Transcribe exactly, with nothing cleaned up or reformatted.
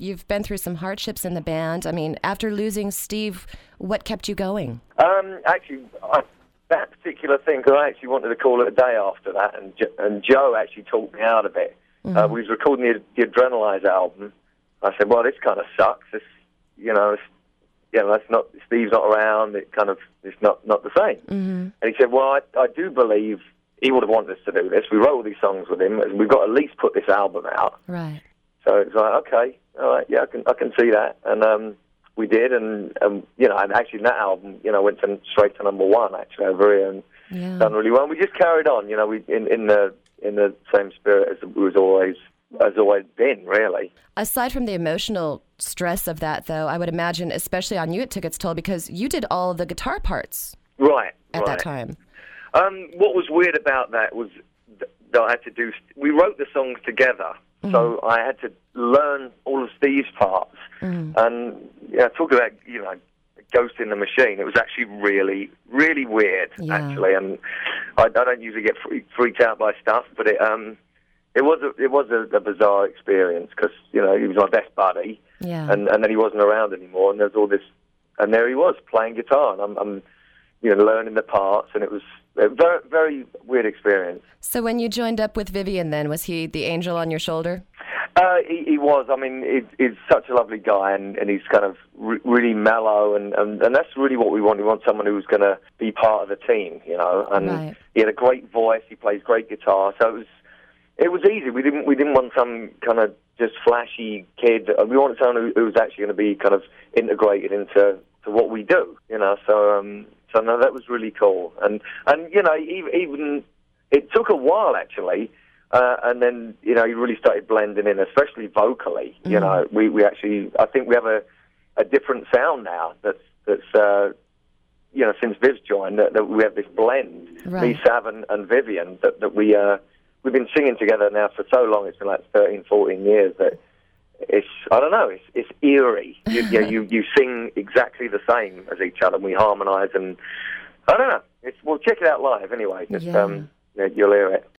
you've been through some hardships in the band. I mean, after losing Steve, what kept you going? Um, actually, I, that particular thing, because I actually wanted to call it a day after that, and jo- and Joe actually talked me out of it. Mm-hmm. Uh, we was recording the, the Adrenalize album. I said, well, this kind of sucks. This, you know, it's, you know, that's not, Steve's not around. It kind of, it's not, not the same. Mm-hmm. And he said, well, I, I do believe he would have wanted us to do this. We wrote all these songs with him, and we've got to at least put this album out. Right. So it's like, okay, all right, yeah, I can, I can see that. And um, we did, and um, you know, and actually that album, you know, went to, straight to number one actually over here, and yeah. done really well. And we just carried on, you know, we in, in the in the same spirit as it was always has always been, really. Aside from the emotional stress of that, though, I would imagine, especially on you, it took its toll because you did all the guitar parts, right, at right. that time. Um, what was weird about that was that I had to do. We wrote the songs together. Mm-hmm. So I had to learn all of Steve's parts, mm-hmm. and yeah, talk about you know, Ghost in the Machine. It was actually really, really weird, yeah. actually, and I, I don't usually get freak, freaked out by stuff, but it um, it was a, it was a, a bizarre experience because you know he was my best buddy, yeah. and and then he wasn't around anymore, and there's all this, and there he was playing guitar, and I'm, I'm you know, learning the parts, and it was a very, very weird experience. So when you joined up with Vivian then, was he the angel on your shoulder? Uh, he, he was. I mean, he, he's such a lovely guy, and, and he's kind of re- really mellow, and, and, and that's really what we want. We want someone who's going to be part of the team, you know. And right. he had a great voice. He plays great guitar, so it was it was easy. We didn't we didn't want some kind of just flashy kid. We wanted someone who, who was actually going to be kind of integrated into to what we do, you know. So. Um, So no, that was really cool, and and you know even, even it took a while actually, uh, and then you know he really started blending in, especially vocally. Mm. You know, we, we actually I think we have a, a different sound now that's that's uh, you know since Viv's joined that, that we have this blend, right. me, Sav, and, and Vivian that that we uh, we've been singing together now for so long. It's been like thirteen, fourteen years that. It's I don't know. It's it's eerie. You, you you you sing exactly the same as each other. And we harmonise, and I don't know. It's well, check it out live anyway. Just, yeah. um, yeah, you'll hear it.